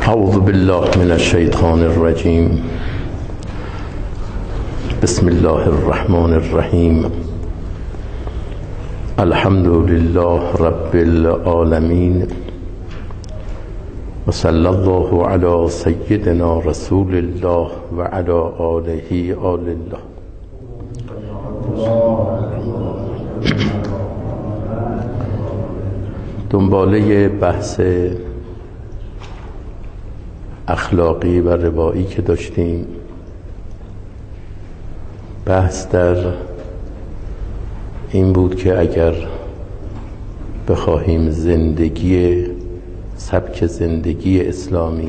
اعوذ بالله من الشیطان الرجیم. بسم الله الرحمن الرحیم. الحمد لله رب العالمین و صلی الله علی سیدنا رسول الله و علی آله آل الله. دنباله بحث اخلاقی و روایی که داشتیم، بحث در این بود که اگر بخواهیم سبک زندگی اسلامی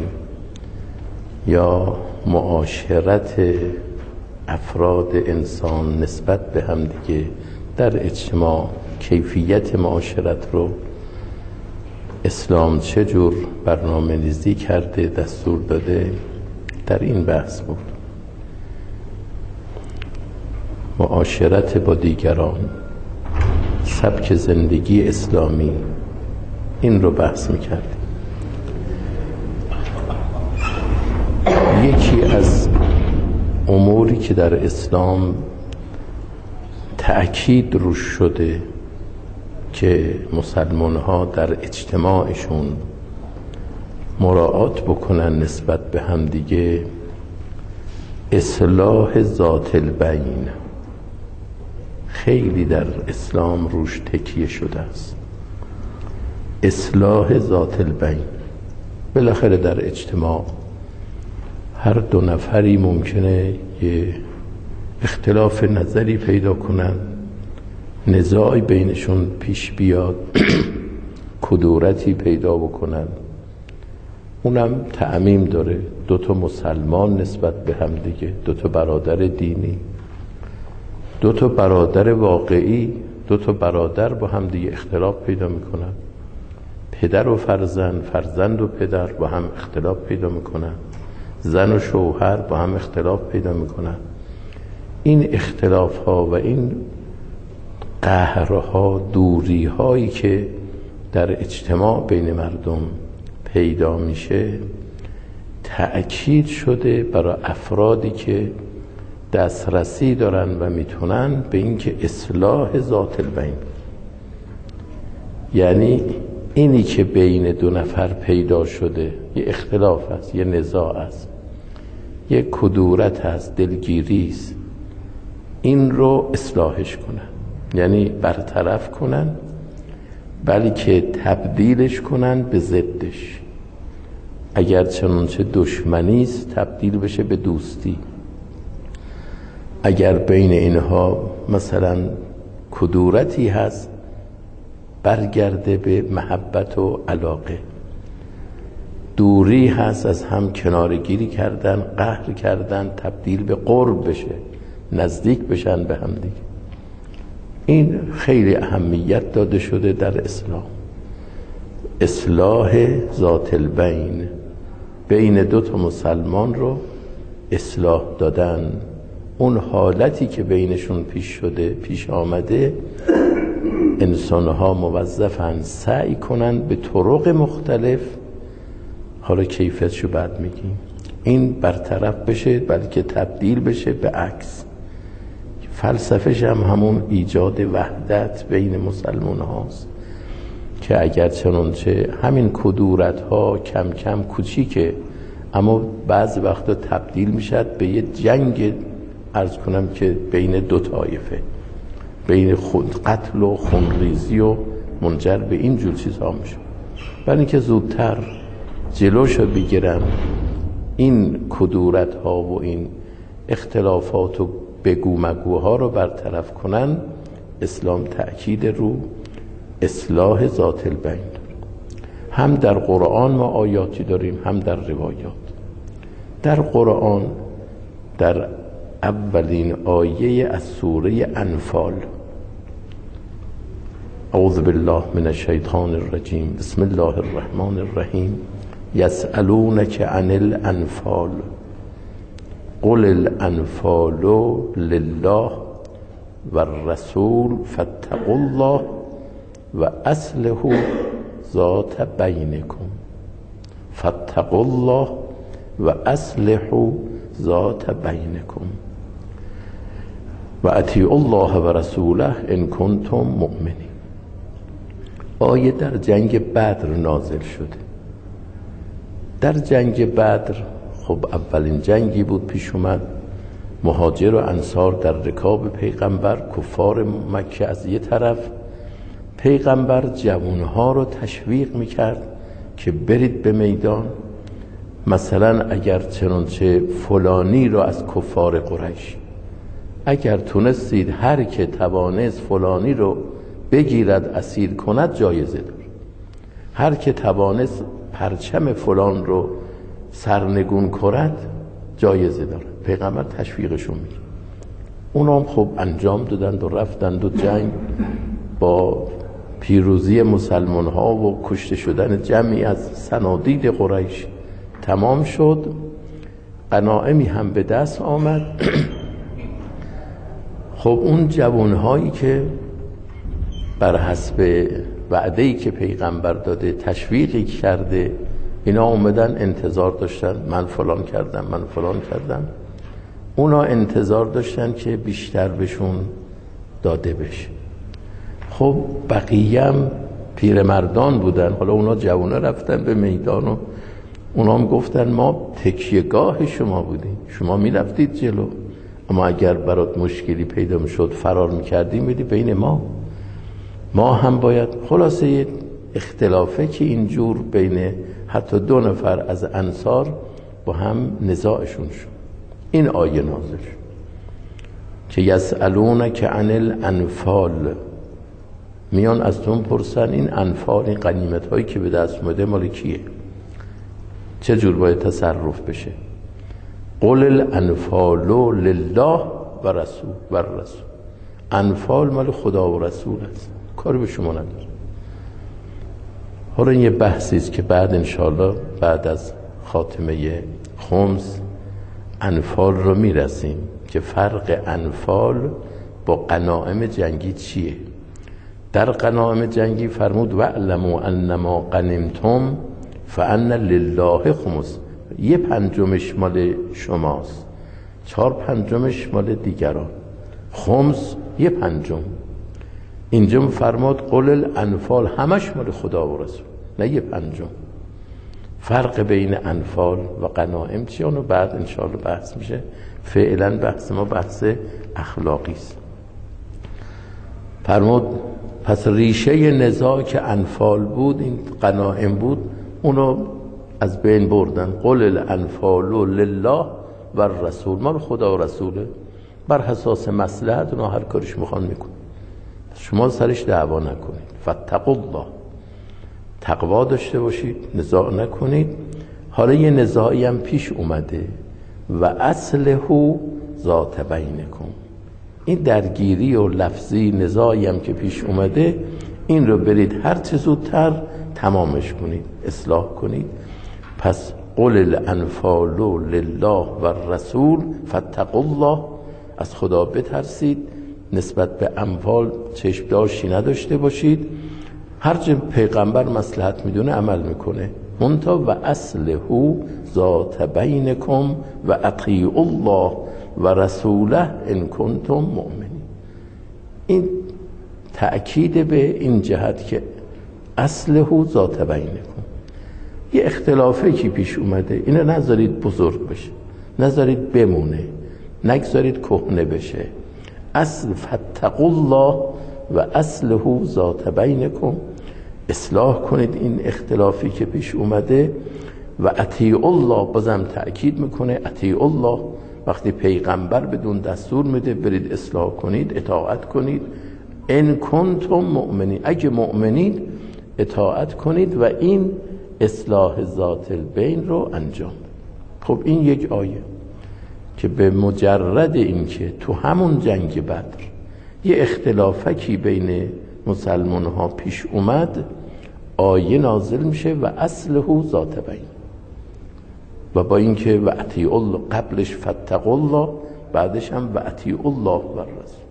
یا معاشرت افراد انسان نسبت به هم دیگه در اجتماع، کیفیت معاشرت رو اسلام چجور برنامه ریزی کرده، دستور داده، در این بحث بود. معاشرت با دیگران، سبک زندگی اسلامی، این رو بحث میکردیم. یکی از اموری که در اسلام تأکید روش شده که مسلمان ها در اجتماعشون مراعات بکنن نسبت به هم دیگه، اصلاح ذات البین خیلی در اسلام روش تکیه شده است. اصلاح ذات البین، بالاخره در اجتماع هر دو نفری ممکنه یه اختلاف نظری پیدا کنن، نزاعی بینشون پیش بیاد، کدورتی پیدا بکنن. اونم تعمیم داره، دوتا مسلمان نسبت به هم دیگه، دوتا برادر دینی، دوتا برادر واقعی، دوتا برادر با هم دیگه اختلاف پیدا میکنن. پدر و فرزند، فرزند و پدر با هم اختلاف پیدا میکنن. زن و شوهر با هم اختلاف پیدا میکنن. این اختلاف ها و این قهرها، دوری هایی که در اجتماع بین مردم پیدا میشه، تأکید شده برای افرادی که دسترسی دارن و میتونن به اینکه اصلاح ذات البین، یعنی اینی که بین دو نفر پیدا شده، یه اختلاف است، یه نزاع است، یه کدورت است، دلگیری است، این رو اصلاحش کنن، یعنی برطرف کنن، بلکه تبدیلش کنن به ضدش. اگر چنانچه دشمنی است تبدیل بشه به دوستی. اگر بین اینها مثلا کدورتی هست برگرده به محبت و علاقه. دوری هست، از هم کنارگیری کردن، قهر کردن، تبدیل به قرب بشه، نزدیک بشن به هم دیگه. این خیلی اهمیت داده شده در اسلام. اصلاح ذات البین، بین دو تا مسلمان رو اصلاح دادن. اون حالتی که بینشون پیش آمده، انسانها موظفن سعی کنن به طرق مختلف، حالا کیفیتشو بعد میگیم، این برطرف بشه، بلکه تبدیل بشه به عکس. فلسفه‌ش هم همون ایجاد وحدت بین مسلمان هاست که اگر چنانچه همین کدورت ها کم کم کوچیکه، اما بعض وقتا تبدیل میشد به یه جنگ، عرض کنم که بین دو طایفه، بین قتل و خونریزی و منجر به این جور چیزها میشه. ولی اینکه زودتر جلوشو بگیرن، این کدورت ها و این اختلافات و بگو مگوها رو برطرف کنن، اسلام تأکید رو اصلاح ذات البین داره. هم در قرآن ما آیاتی داریم، هم در روایات. در قرآن در اولین آیه از سوره انفال، اعوذ بالله من الشیطان الرجیم، بسم الله الرحمن الرحیم، یسألونک عن الانفال قل الانفال لله و الرسول فاتقوا الله و اصلحوا ذات بینکم فاتقوا الله و اصلحوا ذات بینکم و اطیعوا الله و رسوله ان کنتم مؤمنین. آیه در جنگ بدر نازل شده. در جنگ بدر خب اولین جنگی بود پیش اومد. مهاجر و انصار در رکاب پیغمبر، کفار مکه از یه طرف. پیغمبر جوانها رو تشویق میکرد که برید به میدان. مثلا اگر چنانچه فلانی رو از کفار قریش، اگر تونستید هر که توانست فلانی رو بگیرد اسیر کند جایزه دار، هر که توانست پرچم فلان رو سرنگون کند جایزه داره. پیغمبر تشویقشون میکنه. اونا هم خب انجام دادند و رفتند و جنگ با پیروزی مسلمان ها و کشته شدن جمعی از صنادید قریش تمام شد. غنایمی هم به دست آمد. خب اون جوانهایی که بر حسب وعده‌ای که پیغمبر داده تشویقی کرده، اینا اومدن انتظار داشتن من فلان کردم من فلان کردم. اونا انتظار داشتن که بیشتر بهشون داده بشه. خب بقیه هم پیرمردان بودن. حالا اونا جوانا رفتن به میدان و اونا هم گفتن ما تکیهگاه شما بودیم، شما میرفتید جلو، اما اگر برات مشکلی پیدا میشد فرار میکردیم میدی بین ما هم باید. خلاصه اختلافه که اینجور بین حتی 2 نفر از انصار با هم نزاعشون شد. این آیه نازل شد که یسألونک عن الانفال، میان از تو پرسن این انفال، این غنیمت هایی که به دست اومده مال کیه، چه جور باید تصرف بشه. قل الانفال لله و رسول. انفال مال خدا و رسول است، کاری به شما نداره. حالا این یه بحثی است که بعد انشاءالله بعد از خاتمه خمس انفال رو میرسیم که فرق انفال با غنایم جنگی چیه. در غنایم جنگی فرمود واعلموا انما غنمتم فان لله خمس، 1/5 مال شماست، 4/5 مال دیگران، خمس 1/5. اینجا فرمود قل الانفال همش مال خدا و رسول، نه 1/5. فرق بین انفال و غنایم چیه اونو بعد انشاءالله بحث میشه. فعلا بحث ما بحث اخلاقی است. فرمود پس ریشه نزاع که انفال بود این غنایم بود، اونو از بین بردن. قل الانفال لله و رسول، مال خدا و رسوله، بر حساس مصلحت اونا هر کارش میخوان میکن، شما سرش دعوا نکنید. فاتقوا الله، تقوا داشته باشید، نزاع نکنید. حالا یه نزاعی هم پیش اومده و اصلحوا ذات بینکم، این درگیری و لفظی نزاعی هم که پیش اومده این رو برید هر چه زودتر تمامش کنید، اصلاح کنید. پس قل الانفال لله و رسول فاتقوا الله، از خدا بترسید، نسبت به اموال چشم داشتی نداشته باشید، هرچه پیغمبر مصلحت میدونه عمل میکنه. منتها و اصلحوا ذات بینکم و اطیعوا الله و رسوله ان کنتم مؤمنین. این تأکید به این جهت که اصلحوا ذات بینکم. یه اختلافی که پیش اومده اینو نذارید بزرگ بشه، نذارید بمونه، نگذارید کهنه بشه. اصل فاتقوا الله و اصلحوا ذات بینکم، اصلاح کنید این اختلافی که پیش اومده. و اطیعوا الله، بازم تأکید میکنه اطیعوا الله، وقتی پیغمبر بدون دستور میده برید اصلاح کنید، اطاعت کنید. ان کنتم مؤمنین، اگه مؤمنید اطاعت کنید و این اصلاح ذات البین رو انجام. خب این یک آیه که به مجرد این که تو همون جنگ بدر یه اختلافکی بین مسلمان ها پیش اومد، آیه نازل میشه و اصلحوا ذات بین. و با اینکه و اطیعوا الله قبلش فاتقوا الله، بعدش هم و اطیعوا الله و رسول.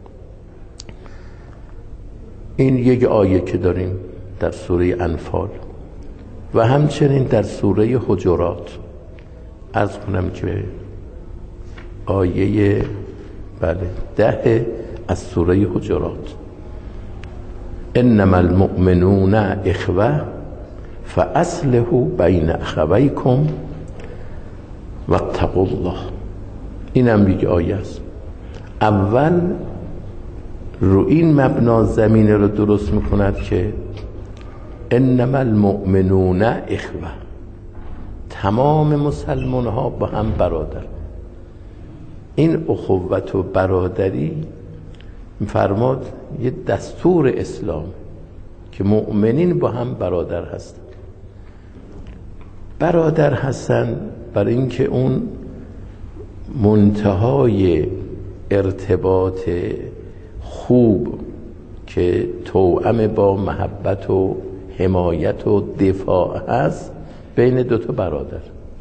این یک آیه که داریم در سوره انفال. و همچنین در سوره حجرات عرض کنم که آیه 10 از سوره حجرات انما المؤمنون اخوه فاصلحوا بین اخویکم واتقوا الله. این هم یک آیه است. اول رو این مبنا زمینه رو درست میکند که انما المؤمنون اخوه، تمام مسلمان ها با هم برادر. این اخوت و برادری فرماد یه دستور اسلام که مؤمنین با هم برادر هستن. برادر هستن برای اینکه اون منتهای ارتباط خوب که توأم با محبت و حمایت و دفاع هست بین دو تا برادر.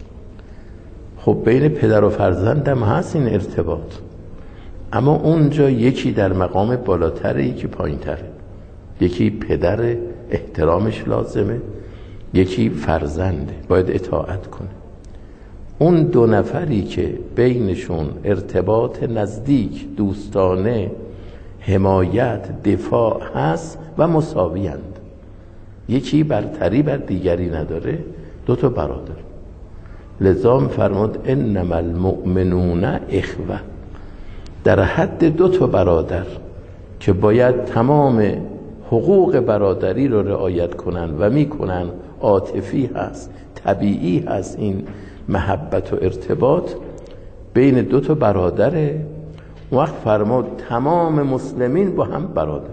خب بین پدر و فرزند هم هست این ارتباط، اما اونجا یکی در مقام بالاتره، یکی پایین تره. یکی پدر احترامش لازمه، یکی فرزنده باید اطاعت کنه. اون دو نفری که بینشون ارتباط نزدیک، دوستانه، حمایت، دفاع هست و مساویند، یکی برتری بر دیگری نداره، دو تا برادر. لذا فرمود انما المؤمنون اخوه، در حد دو تا برادر که باید تمام حقوق برادری رو رعایت کنن و میکنن. عاطفی هست، طبیعی هست این محبت و ارتباط بین دو تا برادره. وقت فرمود تمام مسلمین با هم برادر.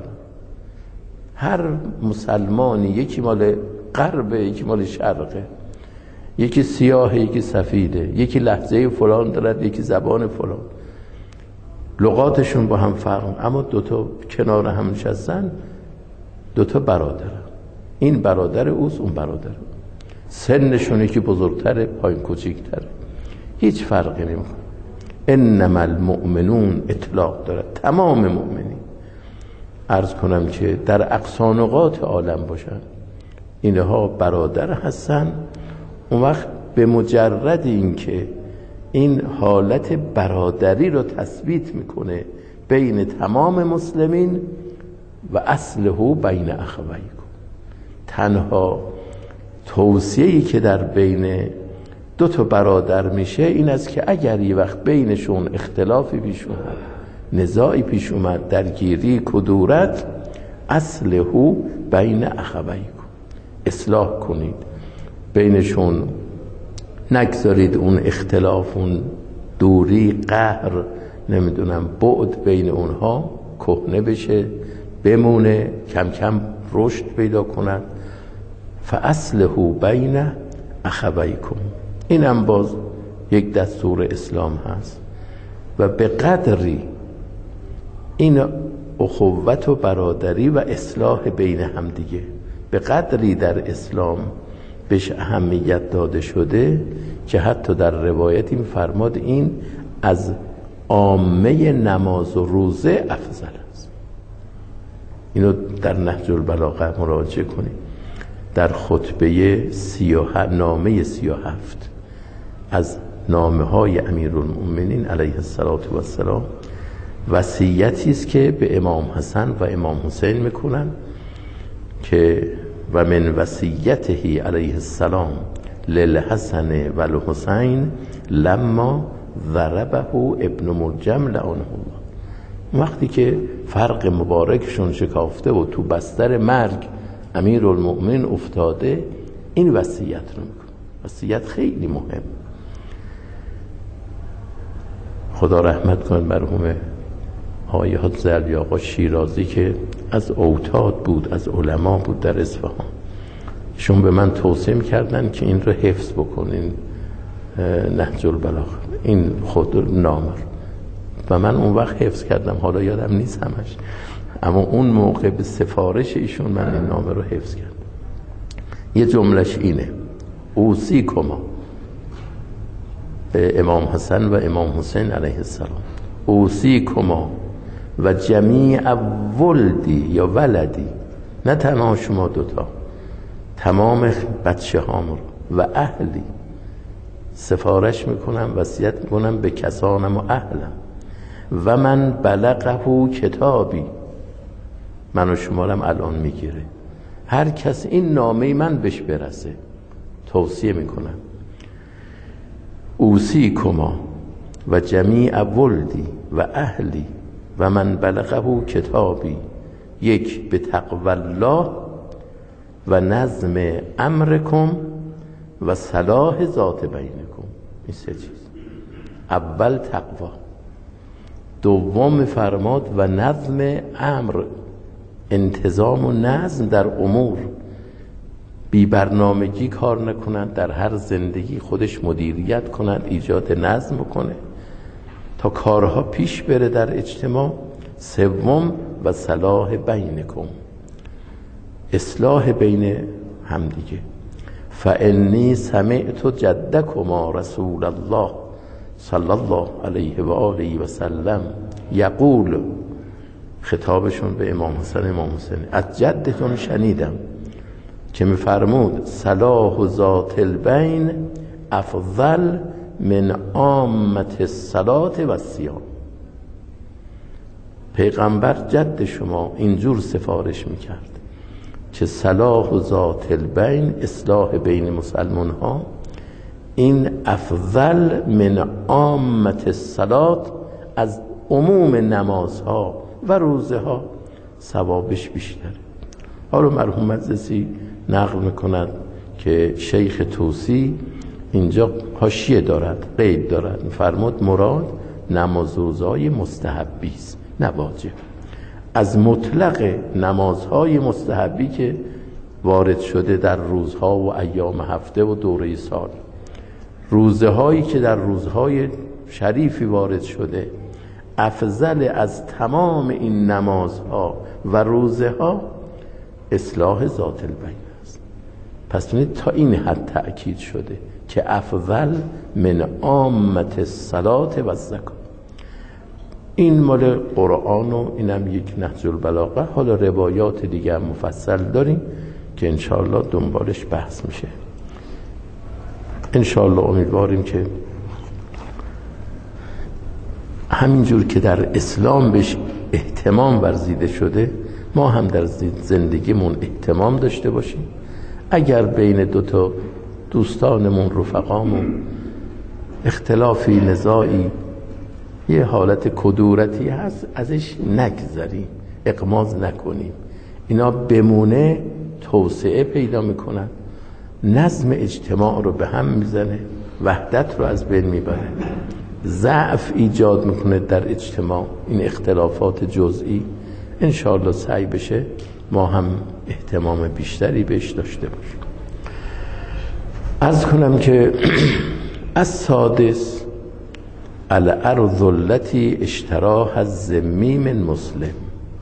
هر مسلمانی یکی مال غربه، یکی مال شرقه، یکی سیاهه، یکی سفیده، یکی لهجه فلان دارد، یکی زبان فلان، لغاتشون با هم فرق، اما دوتا کنار هم نشستن، دوتا برادر. این برادر اوست، اون برادر. سنشون یکی بزرگتره، پایین کوچیکتره، هیچ فرقی نمیکنه. انما المؤمنون اطلاق داره، تمام مؤمنین. عرض کنم که در اقصا نقاط عالم باشن اینها برادر هستن. اون وقت به مجرد این که این حالت برادری رو تثبیت میکنه بین تمام مسلمین و اصلحوا بین اخویکم. تنها توصیه‌ای که در بین دو تا برادر میشه این است که اگر یه وقت بینشون اختلافی پیش اومد، نزاعی پیش اومد، درگیری، کدورت، اصلحوا بین اخویکم، اصلاح کنید بینشون، نگذارید اون اختلاف، اون دوری، قهر، نمیدونم بعد بین اونها کهنه بشه، بمونه، کم کم رشد پیدا کنند. فاصلحوا بین اخویکم. این هم باز یک دستور اسلام هست و به قدری این اخوت و برادری و اصلاح بین همدیگه به قدری در اسلام بهش اهمیت داده شده که حتی در روایت این فرماد این از عامه نماز و روزه افضل است. اینو در نهج البلاغه مراجعه کنید، در خطبه نامه 37 از نامه های امیرالمؤمنین علیه السلام وصیتی است که به امام حسن و امام حسین میکنن که و من وصیته علیه السلام للحسن و الحسین لما ضربه ابن ملجم لعنه الله. وقتی که فرق مبارکشون شکافته و تو بستر مرگ امیرالمؤمنین افتاده، این وصیت رو میکنه. وصیت خیلی مهم. خدا رحمت کنه مرحوم آقای حافظ علی آقا شیرازی که از اوتاد بود، از علما بود در اصفهان. شون به من توصیه کردن که این رو حفظ بکنین، نهج البلاغه، این خود نامه، و من اون وقت حفظ کردم، حالا یادم نیست همش، اما اون موقع به سفارش ایشون من این نامه رو حفظ کردم. یه جملش اینه: اوصیکما، به امام حسن و امام حسین علیه السلام، اوصیکما و جمیع ولدی یا ولدی، نه تنها شما دوتا، تمام بچه هام و اهلی سفارش میکنم، وصیت میکنم به کسانم و اهلم و من بلغه کتابی، من و شمارم الان میگیره، هر کس این نامه من بهش برسه توصیه میکنم اوصیکما و جمیع ولدی و اهلی و من بلغه کتابی، یک به تقوی الله و نظم امرکم و صلاح ذات بینکم. این سه چیز، اول تقوا، دوم فرماد و نظم امر، انتظام و نظم در امور، بی برنامگی کار نکنند، در هر زندگی خودش مدیریت کنند، ایجاد نظم بکنه تا کارها پیش بره در اجتماع. سوم و صلاح بینکم، اصلاح بین همدیگه. فانی سمعت جدکما رسول الله صلی الله علیه و آله و سلم یقول، خطابشون به امام حسن امام حسین، از جدتون شنیدم که میفرمود صلاح ذات البین افضل من عامة الصلاة و الصیام. پیغمبر جد شما اینجور سفارش میکرد که صلاح ذات البین، اصلاح بین مسلمان ها، این افضل من عامة الصلاة، از عموم نمازها و روزه ها ثوابش بیشتره. حالا مرحوم مجلسی نقل میکند که شیخ طوسی اینجا حاشیه دارد، قید دارد، فرمود مراد نماز روزهای مستحبی است نه واجب. از مطلق نمازهای مستحبی که وارد شده در روزها و ایام هفته و دوره سال، روزه هایی که در روزهای شریفی وارد شده، افضل از تمام این نمازها و روزه ها اصلاح ذات البین است. پس ببینید تا این حد تأکید شده که افضل من عامة الصلاة و الزکات. این مال قرآن و اینم یک نهج البلاغه. حالا روایات دیگه هم مفصل داریم که انشاءالله دنبالش بحث میشه. انشاءالله امیدواریم که همینجور که در اسلام بهش اهتمام ورزیده شده ما هم در زندگیمون اهتمام داشته باشیم. اگر بین دو تا دوستانمون، رفقامون اختلافی، نزاعی، یه حالت کدورتی هست، ازش نگذریم، اغماض نکنیم. اینا بمونه توسعه پیدا میکنن، نظم اجتماع رو به هم میزنه، وحدت رو از بین میبره، ضعف ایجاد میکنه در اجتماع. این اختلافات جزئی انشاءالله سعی بشه ما هم اهتمام بیشتری بهش داشته باشیم. عرض کنم که السادس الارض التي اشتراها الذمی من مسلم.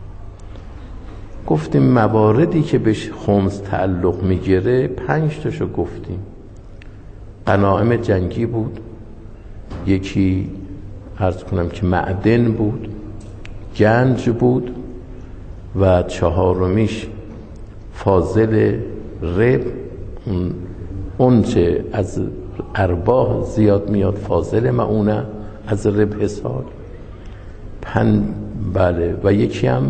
گفتیم مواردی که بهش خمس تعلق میگیره 5 تاشو گفتیم. غنایم جنگی بود، یکی عرض کنم که معدن بود، گنج بود و 4میش فاضل رب، اون چه از ارباح زیاد میاد فاضل معونه از رب حساب. بله، و یکی هم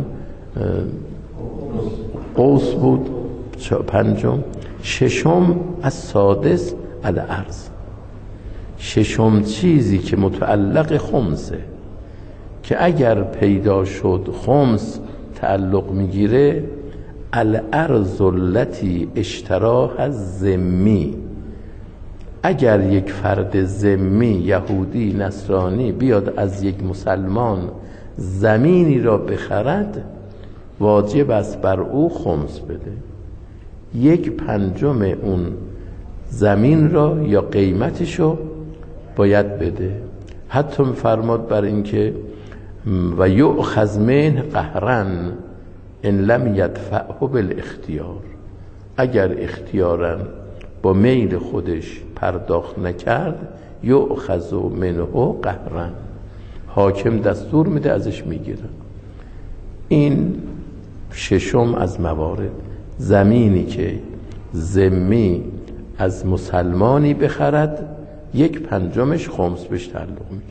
قوس بود 5م. 6م از سادس الارض، 6م چیزی که متعلق خمسه که اگر پیدا شد خمس تعلق میگیره، الارض التي اشتراها الذمی. اگر یک فرد ذمی، یهودی، نصرانی بیاد از یک مسلمان زمینی را بخرد، واجب است بر او خمس بده. 1/5 اون زمین را یا قیمتشو باید بده. حتی فرماد بر این که و یؤخذ منه قهرا ان لم یدفعه بالاختیار. اگر اختیارا با میل خودش پرداخت نکرد، یؤخذ منه قهرا، حاکم دستور میده ازش میگیرن. این 6م از موارد. زمینی که ذمی از مسلمانی بخرد 1/5 خمس بهش تعلق میگه.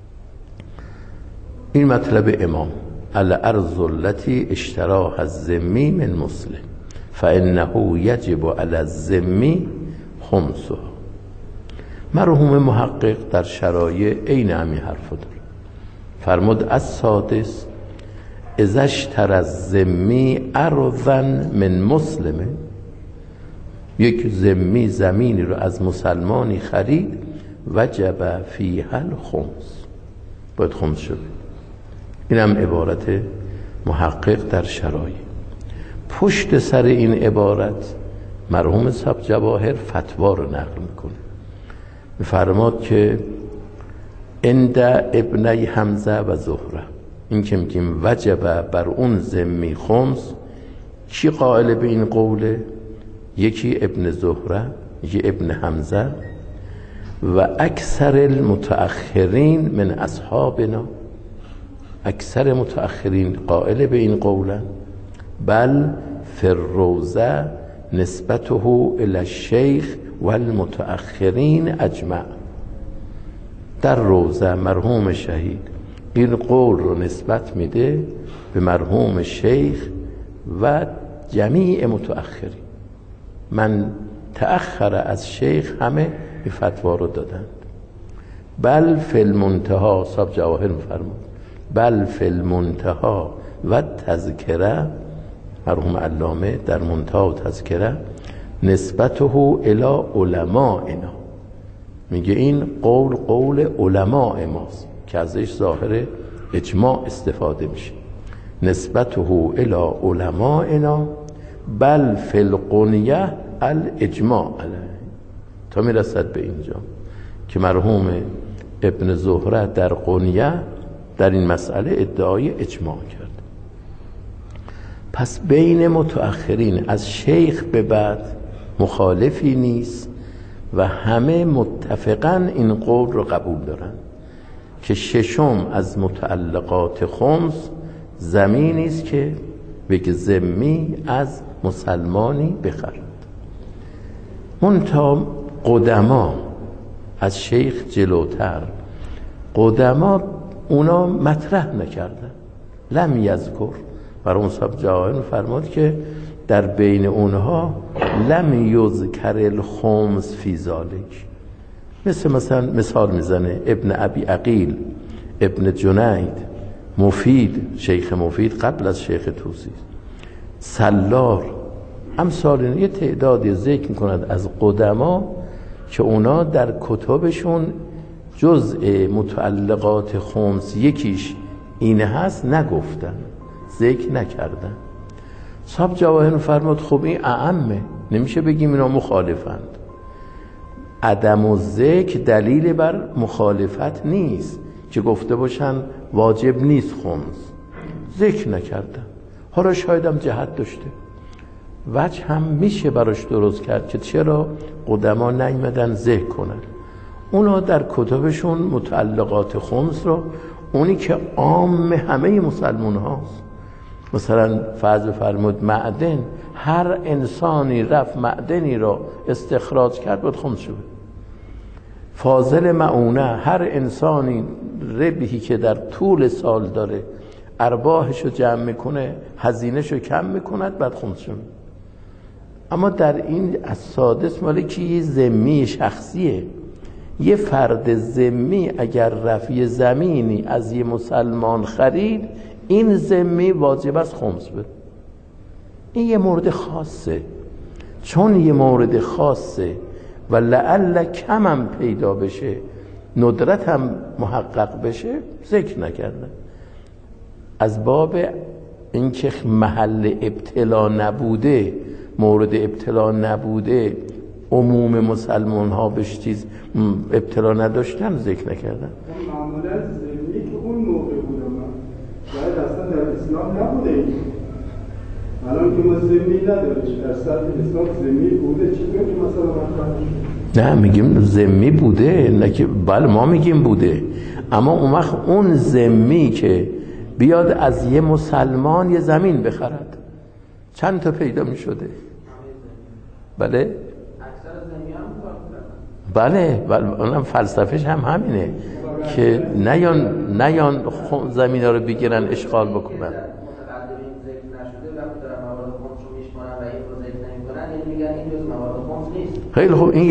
این مطلب امام الارض التي اشتراها الذمی من مسلم فانه یجب علی الذمی خمسها. مرحوم محقق در شرایع عین همین حرف داره، فرمود السادس اذا اشتری الذمی ارضا من مسلم، یک ذمی زمینی رو از مسلمانی خرید وجب فیها الخمس، باید خمس شد. این هم عبارت محقق در شرایع. پشت سر این عبارت مرحوم صاحب جواهر فتوا رو نقل میکنه، میفرماد که عند ابنی حمزه و زهره، این که میگیم وجب بر اون ذمی خمس، کی قائل به این قوله؟ یکی ابن زهره، یکی ابن حمزه و اکثر المتأخرین من اصحابنا. اکثر متأخرین قائل به این قولن. بل فی الروضه نسبته الی الشیخ والمتأخرین اجمع. در روضه مرحوم شهید این قول رو نسبت میده به مرحوم شیخ و جمیع متأخرین. من تأخر از شیخ همه این فتوا رو دادند. بل فی المنتها، صاحب جواهر میفرمود بل فی المنتها و تذکره، مرحوم علامه در منتها و تذکره نسبته الی علمائنا، میگه این قول علماء ماست که ازش ظاهر اجماع استفاده میشه. نسبته الی علمائنا بل فی القنیه الاجماع علیه، تا میرسد به اینجا که مرحوم ابن زهره در قنیه در این مسئله ادعای اجماع کرد. پس بین متأخرین از شیخ به بعد مخالفی نیست و همه متفقاً این قول رو قبول دارن که ششم از متعلقات خمس زمینی است که بگه ذمی از مسلمانی بخرد. منتها قدما از شیخ جلوتر، قدما اونا مطرح نکردن، لم یذکر. برای صاحب جواهر فرمود که در بین اونها لم یذکر الخمس فی ذالک. مثال میزنه ابن ابی عقیل، ابن جنید، مفید، شیخ مفید قبل از شیخ توسی، سلار، امثال یه تعدادی ذکر میکنند از قدما که اونا در کتبشون جزء متعلقات خمس یکیش این هست نگفتن، ذکر نکردن. صاحب جواهر فرمود خب این اعمه، نمیشه بگیم اینا مخالفند. عدم و ذکر دلیل بر مخالفت نیست که گفته باشن واجب نیست خمس، ذکر نکردن. حالا شاید هم جهت داشته، وجه هم میشه براش درست کرد که چرا قدما نیامدن ذکر کنن. اونا در کتبشون متعلقات خمس رو، اونی که عام همه مسلمان هاست، مثلا فرض فرمود معدن، هر انسانی رفت معدنی را استخراج کرد باید خمس شد. فاضل معونه، هر انسانی ربحی که در طول سال داره ارباحشو جمع میکنه، هزینهشو کم میکند، بعد خمس شد. اما در این السادس مالی که یه ذمی شخصیه، یه فرد ذمی اگر رفی زمینی از یه مسلمان خرید، این ذمی واجب است خمس بده. این یه مورد خاصه، چون یه مورد خاصه و لعل کم هم پیدا بشه، ندرت هم محقق بشه، ذکر نکردن. از باب اینکه محل ابتلا نبوده، مورد ابتلا نبوده، عموم مسلمان ها بهش چیز ابتلا نداشتن، ذکر نکردن. معمولا ذمی که اون موقع بود شاید اصلا در اسلام نبوده این. الان که ما ذمی نداریم، در سطح اسلام ذمی بوده، چطور که مثلا مطرح نه میگیم ذمی بوده، نه که بله ما میگیم بوده، اما اون وقت اون ذمی که بیاد از یه مسلمان یه زمین بخرد چند تا پیدا میشده؟ بله بله اونم فلسفهش هم همینه که نیان زمینا رو بگیرن اشغال بکنن. خیلی خوب، این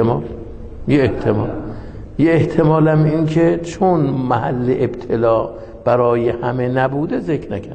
یه احتمال هم این که چون محل ابتلا برای همه نبوده ذکر نکرد.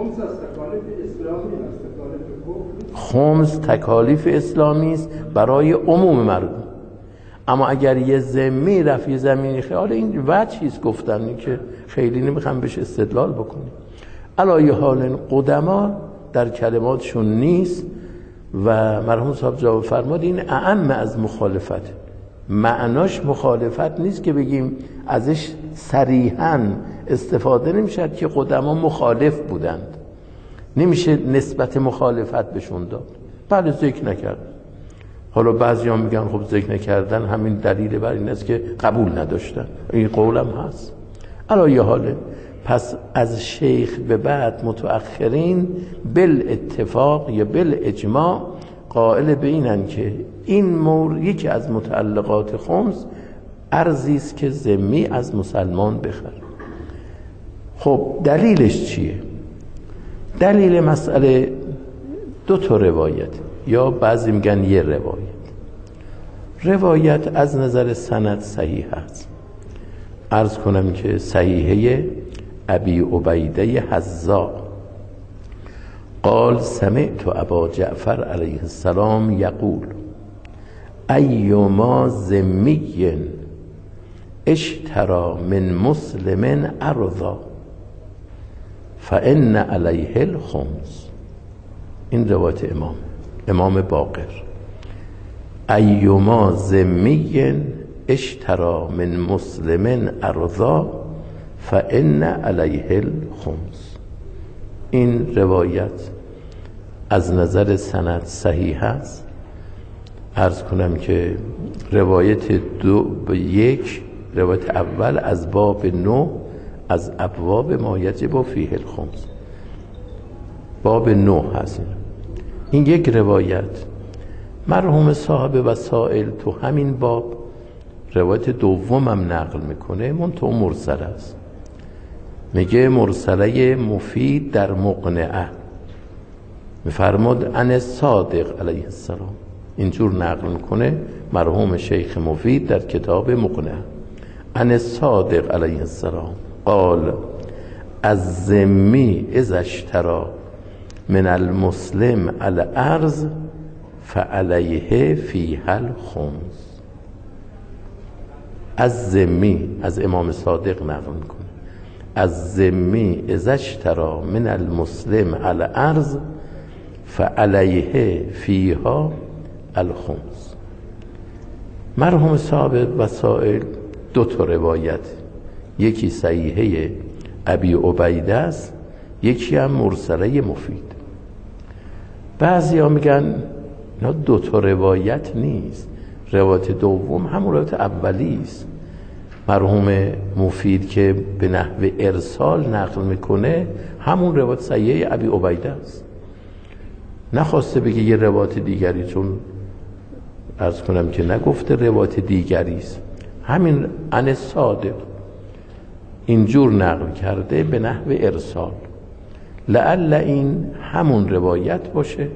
خمس تکالیف اسلامی است برای عموم مردم، اما اگر یه ذمی رفت یه زمینی خیال این وجهیست گفتن که خیلی نمیخوام بهش استدلال بکنیم. علایه حال قدما در کلماتشون نیست و مرحوم صاحب جواب فرماد این اعم از مخالفت. معناش مخالفت نیست که بگیم ازش صریحاً استفاده نمیشه که قدما مخالف بودند، نمیشه نسبت مخالفت بهشون داد. بله ذکر نکرد. حالا بعضی ها میگن خب ذکر نکردن همین دلیل بر این است که قبول نداشتن، این قولم هست. علایه حاله پس از شیخ به بعد متأخرین بالاتفاق یا بالاجماع قائل به اینن که این یکی از متعلقات خمس ارزی است که ذمی از مسلمان بخره. خب دلیلش چیه؟ دلیل مسئله دو تا روایت یا بعضی میگن یه روایت از نظر سند صحیح است. عرض کنم که صحیحه ابی عبیده حذاء قال سمعت ابا جعفر علیه السلام یقول ایما ذمی اشترى من مسلم ارضا فان علیه الخمس. این روایت امام باقر. ایما ذمی اشترى من مسلم ارضا فان علیه الخمس. این روایت از نظر سند صحیح است. عرض کنم که روایت روایت اول از باب 9 از ابواب ما یجب فیه الخمس، باب 9 هست. این یک روایت. مرحوم صاحب وسائل تو همین باب روایت دومم نقل میکنه، منتها مرسل است. میگه مرسله مفید در مقنعه، میفرماد ان صادق علیه السلام. اینجور نقل میکنه مرحوم شیخ مفید در کتاب مقنعه. ان صادق علیه السلام قال از ذمی اذا اشترى من المسلم الارض فعلیه فیها الخمس. از ذمی، از امام صادق نقل میکنه، از ذمی اذا اشترى من المسلم الارض فعلیه فیها الخمس. مرحوم صاحب وسائل دو تا روایت، یکی صحیحه ابی عبیده است، یکی هم مرسله مفید. بعضی ها میگن نه دو تا روایت نیست، روایت دوم همون روایت اولی است. مرحوم مفید که به نحو ارسال نقل میکنه همون روایت صحیحه ابی عبیده است. نخواسته بگه یه روایت دیگری، چون عرض کنم که نگفته روایت دیگری است، همین ان صادق اینجور نقل کرده به نحو ارسال. لعل این همون روایت باشه،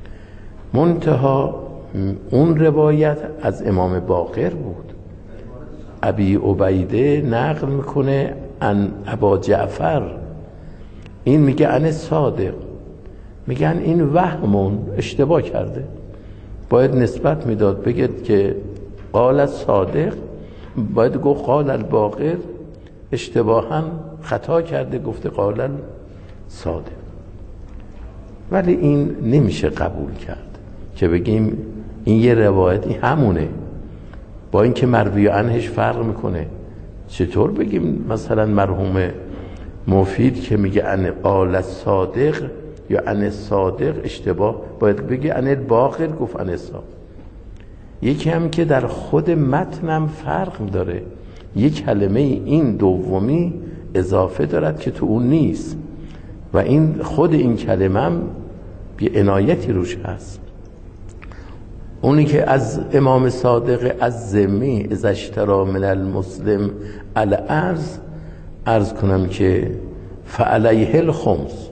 منتها اون روایت از امام باقر بود. ابی عبیده نقل میکنه ان ابا جعفر، این میگه ان صادق. میگن این وهمون اشتباه کرده، باید نسبت میداد بگید که قال صادق، باید گفت قال الباقر، اشتباها خطا کرده گفته قال صادق. ولی این نمیشه قبول کرد که بگیم این یه روایتی همونه، با اینکه مروی عنهش فرق میکنه. چطور بگیم مثلا مرحوم مفید که میگه ان قال صادق یا ان صادق اشتباه، باید بگه ان الباقر گفت ان صادق. یکی هم که در خود متنم فرق داره، یک کلمه این دومی اضافه دارد که تو اون نیست و این خود این کلمه هم یه عنایتی روش هست. اونی که از امام صادق از ذمی اذا اشتری من المسلم الارض، عرض کنم که فعلیه الخمس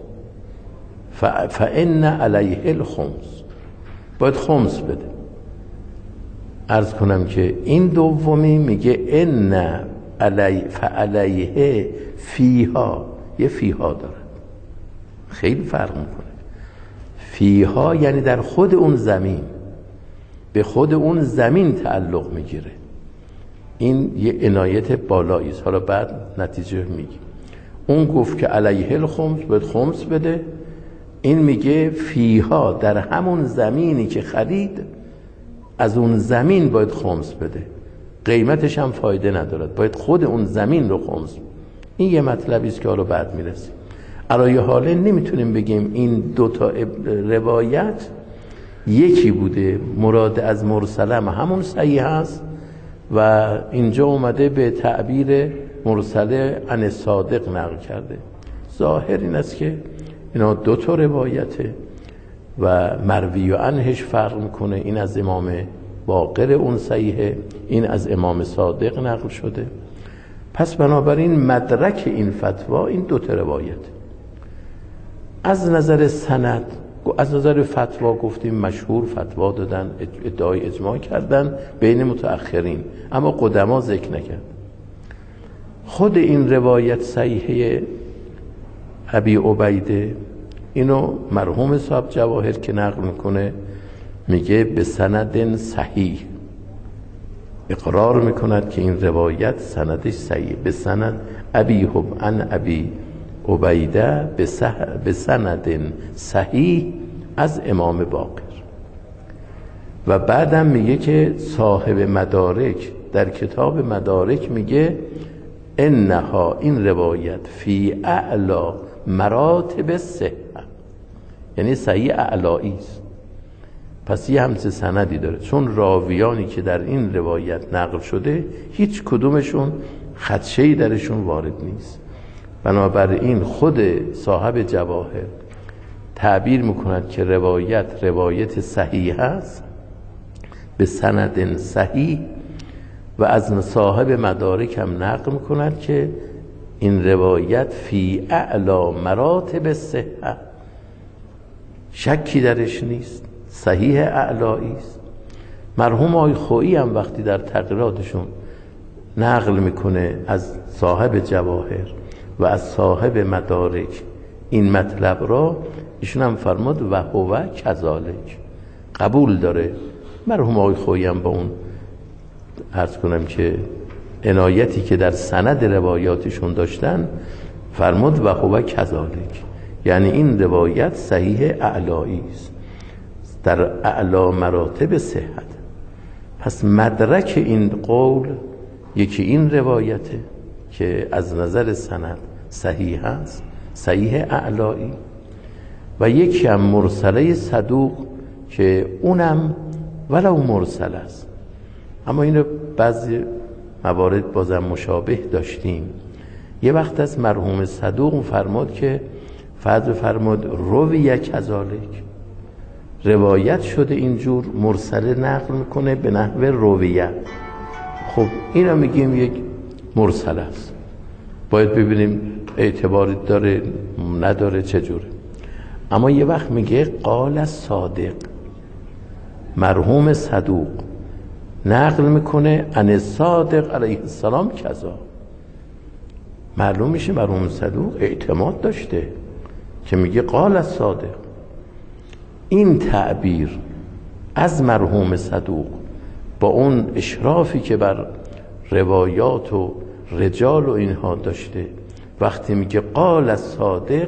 فان علیه الخمس، باید خمس بده. عرض کنم که این دومی میگه ان علی فعلیه فیها، یه فیها دارد، خیلی فرق میکنه. فیها یعنی در خود اون زمین، به خود اون زمین تعلق میگیره. این یه عنایت بالایی است. حالا بعد نتیجه میگیم. اون گفت که علیه الخمس، باید خمس بده. این میگه فیها، در همون زمینی که خرید از اون زمین باید خمس بده، قیمتش هم فایده ندارد، باید خود اون زمین رو خمس. این یه مطلبی است که حالا بعد میرسیم. علای حاله نمیتونیم بگیم این دوتا روایت یکی بوده. مراد از مرسله همون صحیح هست و اینجا اومده به تعبیر مرسله عن صادق نقل کرده. ظاهر این است که اینا دوتا روایته و مروی و عنهش فرق میکنه. این از امام باقر اون صحیحه، این از امام صادق نقل شده. پس بنابراین مدرک این فتوا این دوتا روایت. از نظر سند، از نظر فتوا گفتیم مشهور فتوا دادن، ادعای اجماع کردن بین متأخرین، اما قدما ذکر نکرد. خود این روایت صحیحه ابی عبیده، اینو مرحوم صاحب جواهر که نقل میکنه میگه به سند صحیح، اقرار میکند که این روایت سندش صحیح، به سند ابی عبیده به سند صحیح از امام باقر. و بعدم میگه که صاحب مدارک در کتاب مدارک میگه انها، این روایت فی اعلا مراتب صحه، یعنی صحیح اعلایی است. پس یه همچه سندی داره، چون راویانی که در این روایت نقل شده هیچ کدومشون خدشه‌ای درشون وارد نیست. بنابراین خود صاحب جواهر تعبیر میکند که روایت صحیح است به سند صحیح و از صاحب مدارک هم نقل میکند که این روایت فی اعلا مراتب صحه، شکی درش نیست، صحیح اعلایی است. مرحوم آقای خویی هم وقتی در تقریراتشون نقل میکنه از صاحب جواهر و از صاحب مدارک این مطلب را، ایشون هم فرمود و هو کذالک، قبول داره. مرحوم آقای خویی هم با اون عرض کنم که عنایتی که در سند روایاتشون داشتن فرمود و هو کذالک، یعنی این روایت صحیح اعلایی است، در اعلا مراتب صحت. پس مدرک این قول یکی این روایته که از نظر سند صحیح است، صحیح اعلایی، و یکی هم مرسله صدوق که اونم ولو مرسل است. اما اینو بعضی موارد بازم مشابه داشتیم. یه وقت از مرحوم صدوق فرمود که فرمود رویه کذالک، روایت شده اینجور، مرسله نقل میکنه به نحو رویه. خب اینا میگیم یک مرسل است، باید ببینیم اعتباری داره نداره چجوره. اما یه وقت میگه قال صادق، مرحوم صدوق نقل میکنه عن صادق علیه السلام کذا، معلوم میشه مرحوم صدوق اعتماد داشته که میگه قال صادق. این تعبیر از مرحوم صدوق با اون اشرافی که بر روایات و رجال و اینها داشته، وقتی میگه قال صادق،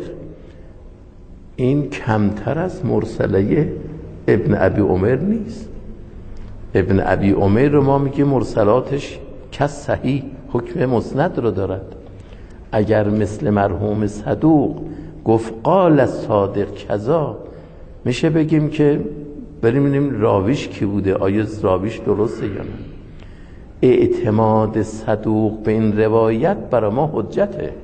این کمتر از مرسله ابن ابی عمر نیست. ابن ابی عمر رو ما میگه مرسلاتش کس صحیح حکم مسند رو دارد. اگر مثل مرحوم صدوق گفت قال صادق کذا، میشه بگیم که بریم ببینیم راویش کی بوده، آیا راویش درسته یا نه. اعتماد صدوق به این روایت برای ما حجته.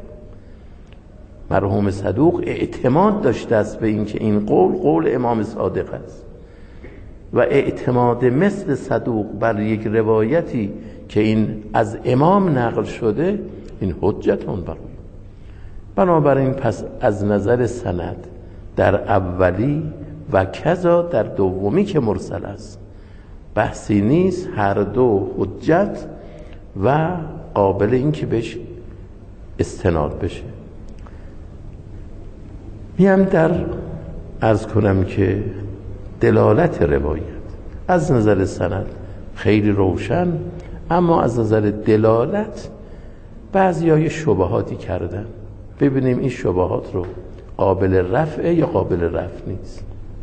مرحوم صدوق اعتماد داشته است به این که این قول امام صادق است. و اعتماد مثل صدوق بر یک روایتی که این از امام نقل شده، این حجتون بنابراین پس از نظر سند در اولی و کذا در دومی که مرسل است بحثی نیست، هر دو حجت و قابل این که بهش استناد بشه. میام در عرض کنم که دلالت روایت از نظر سند خیلی روشن، اما از نظر دلالت بعضیای شبهاتی کردن. ببینیم این شبهات رو قابل رفع یا قابل رفع نیست.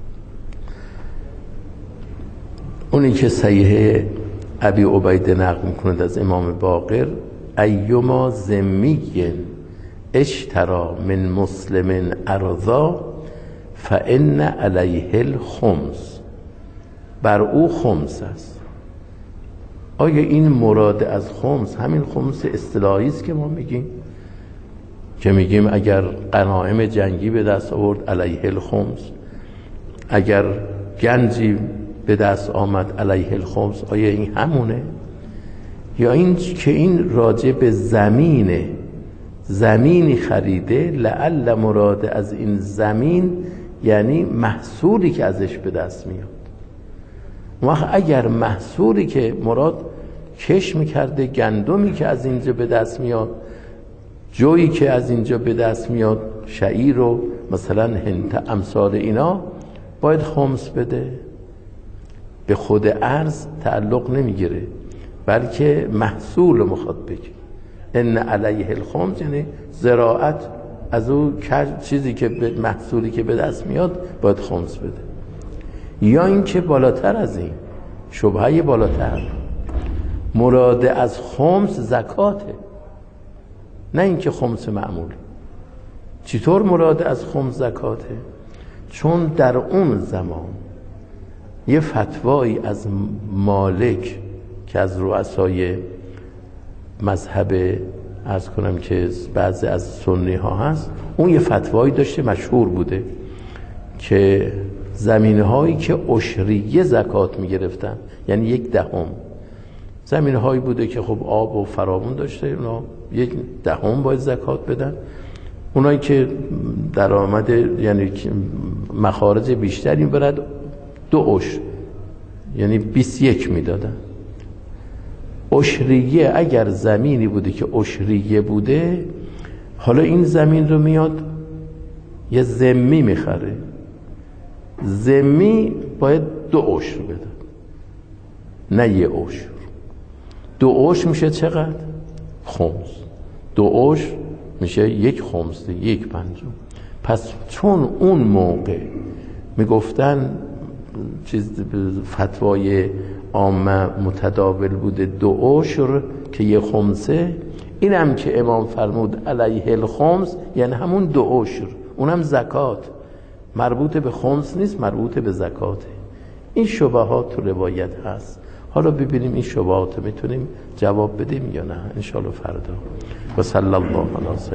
اونی که صحیح ابی عبیده نقل میکنند از امام باقر: ایما ذمی اشترى من مسلم ارضا فان علیه الخمس، بر او خمس است. آیا این مراد از خمس همین خمس اصطلاحی است که ما میگیم، که میگیم اگر غنایم جنگی به دست آورد علیه الخمس، اگر گنجی به دست آمد علیه الخمس؟ آیا این همونه؟ یا این که این راجع به زمینی خریده، لعل مراد از این زمین یعنی محصولی که ازش به دست میاد. وقت اگر محصولی که مراد کش میکرده، گندمی که از اینجا به دست میاد، جویی که از اینجا به دست میاد، شعیر و مثلا هنت امثال اینا، باید خمس بده. به خود ارز تعلق نمیگیره، بلکه محصول مخاطب بگی. ان علیه الخمس یعنی زراعت، از اون چیزی که محصولی که به دست میاد باید خمس بده. یا اینکه بالاتر از این، شبهه بالاتر، مراد از خمس زکاته، نه اینکه خمس معمول. چطور مراد از خمس زکاته؟ چون در اون زمان یه فتوایی از مالک که از رؤسای مذهب عرض کنم که بعضی از سنی ها هست، اون یه فتوایی داشته مشهور بوده که زمینه هایی که عشریه زکات می گرفتن، یعنی 1/10 زمینه هایی بوده که خب آب و فراوون داشته، اونا 1/10 باید زکات بدن. اونایی که درآمد یعنی مخارج بیشتری برد 2 عشر یعنی 21 میدادن. عشریه اگر زمینی بوده که عشریه بوده، حالا این زمین رو میاد یه ذمی میخره، ذمی باید 2 عشر بده، نه 1 عشر. 2 عشر میشه چقدر؟ خمس. 2 عشر میشه 1 خمس، 1/5. پس چون اون موقع میگفتن چیز فتوای عامه متداول بوده 2 عشر که 1 خمسه، اینم که امام فرمود علیه الخمس یعنی همون 2 عشر، اونم زکات، مربوط به خمس نیست، مربوط به زکاته. این شبهات تو روایت هست. حالا ببینیم این شبهات میتونیم جواب بدیم یا نه، انشالله فردا. و صلی الله علیه